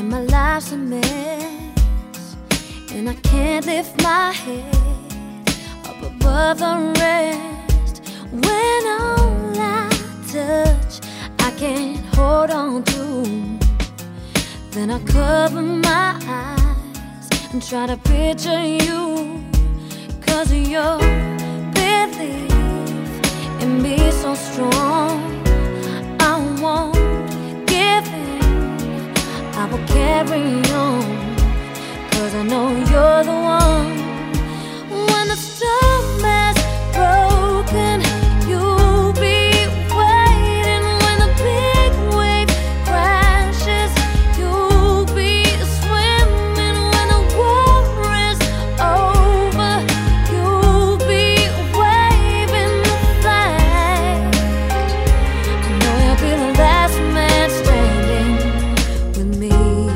my life's a mess, and I can't lift my head up above the rest. When all I touch I can't hold on to, then I cover my eyes and try to picture you. 'Cause your belief in me is so strong, I won't give in, I will carry on. 'Cause I know you're the one. When the storm has broken, you'll be waiting. When the big wave crashes, you'll be swimming. When the war is over, you'll be waving the flag. I know you'll be the last man standing with me.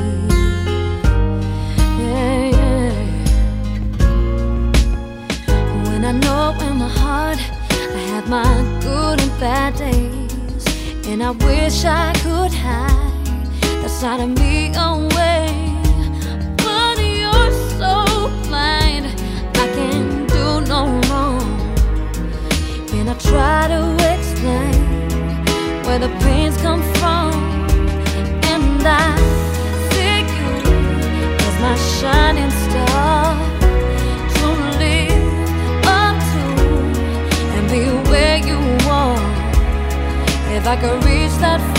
Yeah, yeah. When I know in my heart I have my good and bad days, and I wish I could hide that side of me away. But you're so blind, I can't do no wrong. And I try to explain where the pains come from, and I see you as my shining star to live up to and be where you are. If I could reach that